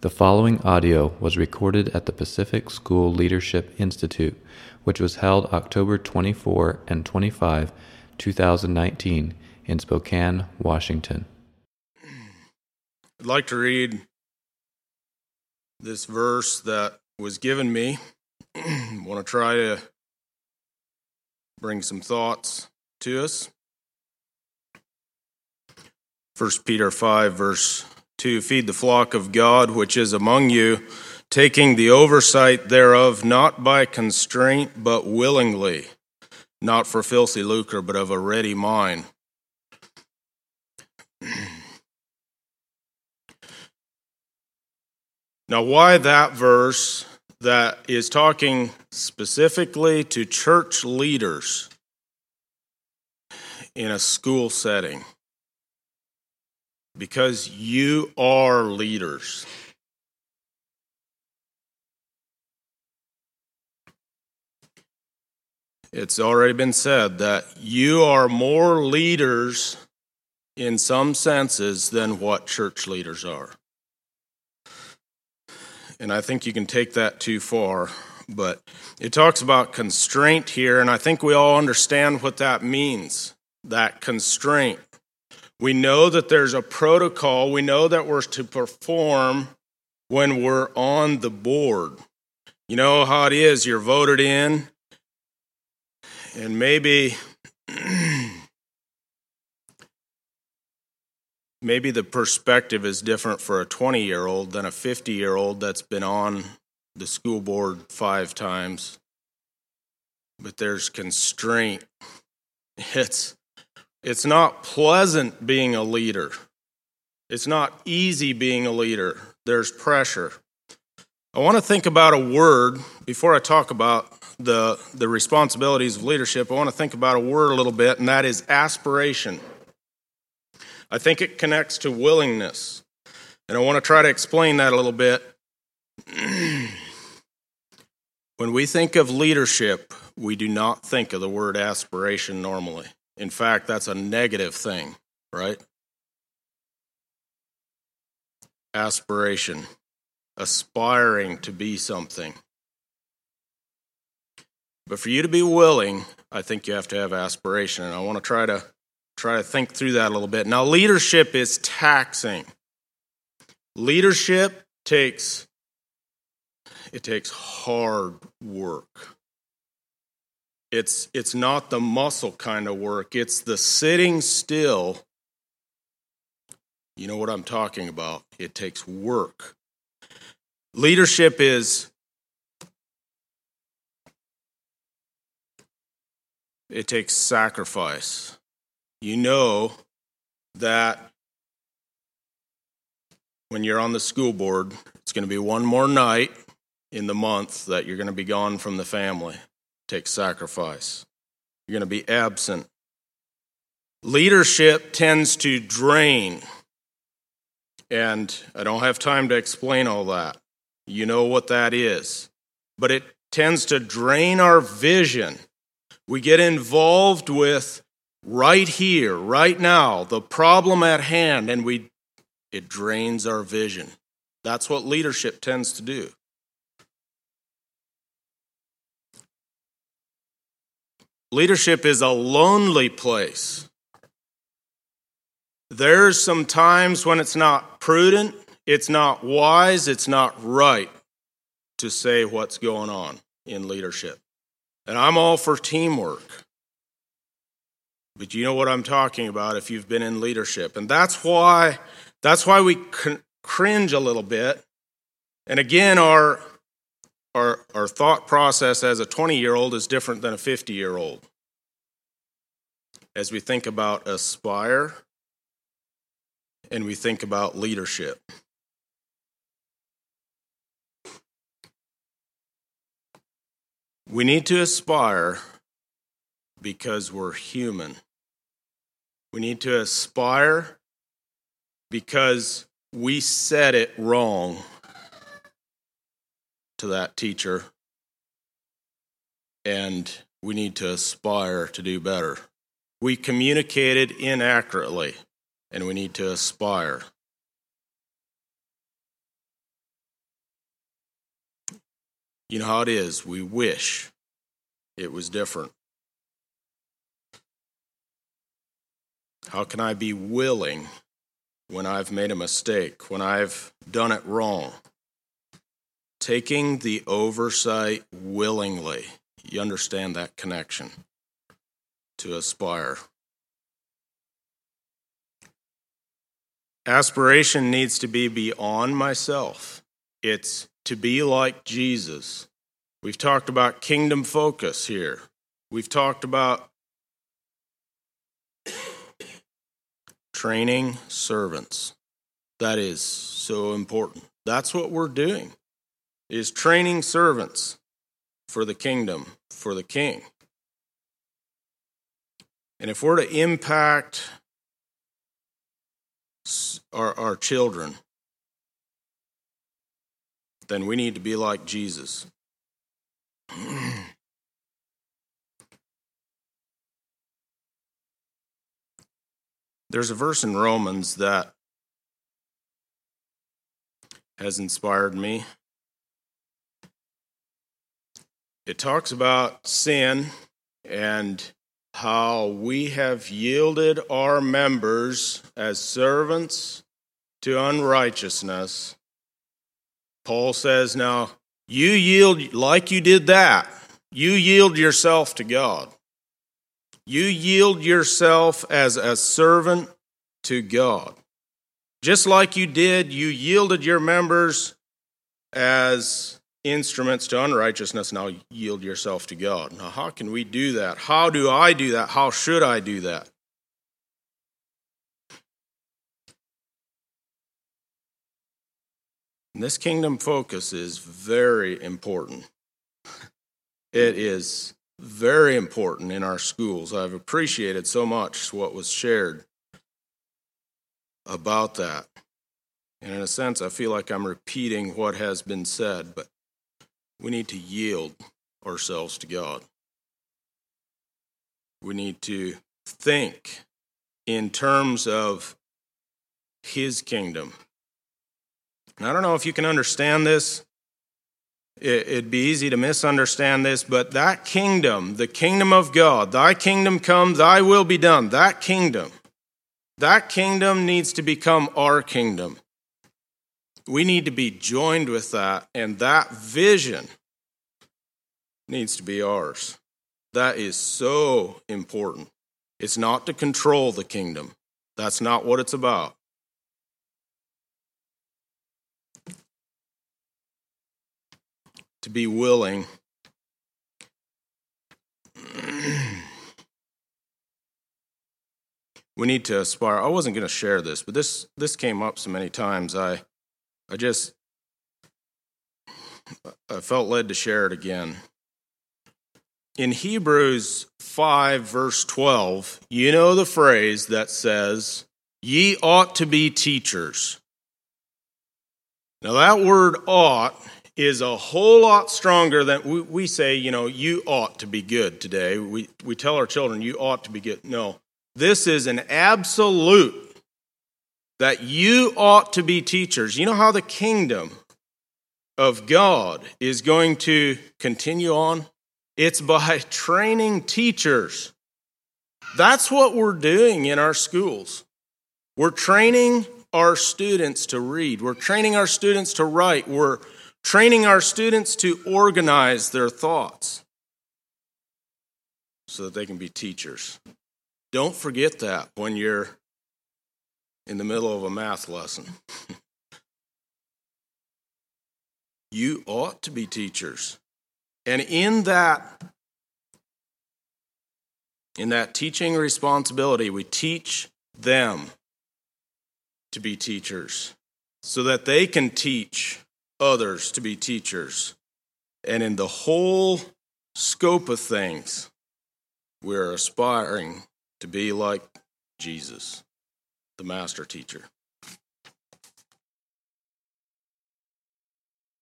The following audio was recorded at the Pacific School Leadership Institute, which was held October 24 and 25, 2019, in Spokane, Washington. I'd like to read this verse that was given me. I want to try to bring some thoughts to us. 1 Peter 5, verse 2, feed the flock of God which is among you, taking the oversight thereof, not by constraint, but willingly, not for filthy lucre, but of a ready mind. Now, why that verse that is talking specifically to church leaders in a school setting? Because you are leaders. It's already been said that you are more leaders in some senses than what church leaders are. And I think you can take that too far, but it talks about constraint here, and I think we all understand what that means, that constraint. We know that there's a protocol. We know that we're to perform when we're on the board. You know how it is. You're voted in, and maybe the perspective is different for a 20-year-old than a 50-year-old that's been on the school board 5 times. But there's constraint. It's not pleasant being a leader. It's not easy being a leader. There's pressure. I want to think about a word, before I talk about the responsibilities of leadership, I want to think about a word a little bit, and that is aspiration. I think it connects to willingness, and I want to try to explain that a little bit. When we think of leadership, we do not think of the word aspiration normally. In fact, that's a negative thing, right? Aspiration, aspiring to be something. But for you to be willing, I think you have to have aspiration, and I want to try to think through that a little bit. Now, leadership is taxing. Leadership takes hard work. It's not the muscle kind of work. It's the sitting still. You know what I'm talking about. It takes work. Leadership it takes sacrifice. You know that when you're on the school board, it's going to be one more night in the month that you're going to be gone from the family. It takes sacrifice. You're going to be absent. Leadership tends to drain, and I don't have time to explain all that. You know what that is. But it tends to drain our vision. We get involved with right here, right now, the problem at hand, and it drains our vision. That's what leadership tends to do. Leadership is a lonely place. There's some times when it's not prudent, it's not wise, it's not right to say what's going on in leadership. And I'm all for teamwork. But you know what I'm talking about if you've been in leadership. And that's why we cringe a little bit. And again, our thought process as a 20-year-old is different than a 50-year-old. As we think about aspire and we think about leadership. We need to aspire because we're human. We need to aspire because we said it wrong to that teacher, and we need to aspire to do better. We communicated inaccurately, and we need to aspire. You know how it is. We wish it was different. How can I be willing when I've made a mistake, when I've done it wrong? Taking the oversight willingly. You understand that connection to aspire. Aspiration needs to be beyond myself. It's to be like Jesus. We've talked about kingdom focus here. We've talked about training servants. That is so important. That's what we're doing, is training servants for the kingdom, for the king. And if we're to impact our children, then we need to be like Jesus. There's a verse in Romans that has inspired me. It talks about sin and how we have yielded our members as servants to unrighteousness. Paul says, now, you yield like you did that. You yield yourself to God. You yield yourself as a servant to God. Just like you did, you yielded your members as instruments to unrighteousness. Now yield yourself to God. Now, how can we do that? How do I do that? How should I do that? And this kingdom focus is very important. It is very important in our schools. I've appreciated so much what was shared about that. And in a sense, I feel like I'm repeating what has been said, but we need to yield ourselves to God. We need to think in terms of His kingdom. And I don't know if you can understand this. It'd be easy to misunderstand this, but that kingdom, the kingdom of God, thy kingdom come, thy will be done, that kingdom needs to become our kingdom. We need to be joined with that, and that vision needs to be ours. That is so important. It's not to control the kingdom. That's not what it's about. To be willing we need to aspire. I wasn't going to share this, but this came up so many times. I felt led to share it again. In Hebrews 5, verse 12, you know the phrase that says, ye ought to be teachers. Now that word ought is a whole lot stronger than we say, you ought to be good today. We tell our children, you ought to be good. No, this is an absolute that you ought to be teachers. You know how the kingdom of God is going to continue on? It's by training teachers. That's what we're doing in our schools. We're training our students to read. We're training our students to write. We're training our students to organize their thoughts so that they can be teachers. Don't forget that when you're in the middle of a math lesson. You ought to be teachers. And in that teaching responsibility, we teach them to be teachers so that they can teach others to be teachers. And in the whole scope of things, we're aspiring to be like Jesus, the master teacher.